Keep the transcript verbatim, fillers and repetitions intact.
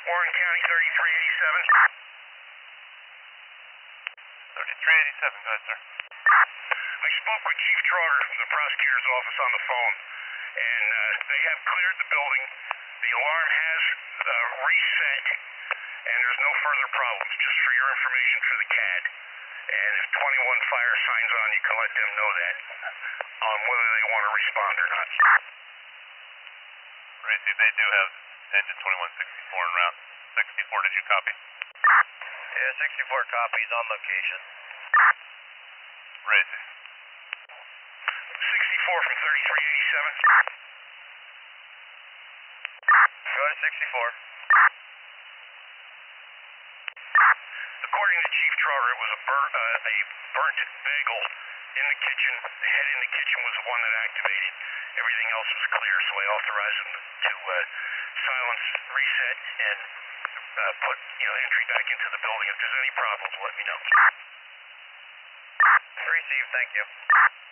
Warren County, thirty-three eighty-seven. thirty-three eighty-seven, go ahead, sir. I spoke with Chief Trotter from the prosecutor's office on the phone, and uh, they have cleared the building. The alarm has uh, reset, and there's no further problems, just for your information for the C A D. And if twenty-one Fire signs on, you can let them know that, on whether they want to respond or not. Racy, they do have engine twenty-one sixty-four en route. sixty-four, did you copy? Yeah, sixty-four copies on location. Racy. sixty-four from thirty-three eighty-seven. Go to sixty-four. According to Chief Trotter, it was a, bur uh, a burnt bagel in the kitchen. The head in the kitchen was the one that activated. Everything else was clear, so I authorized them to uh, silence, reset, and uh, put you know entry back into the building. If there's any problems, let me know. Received, thank you.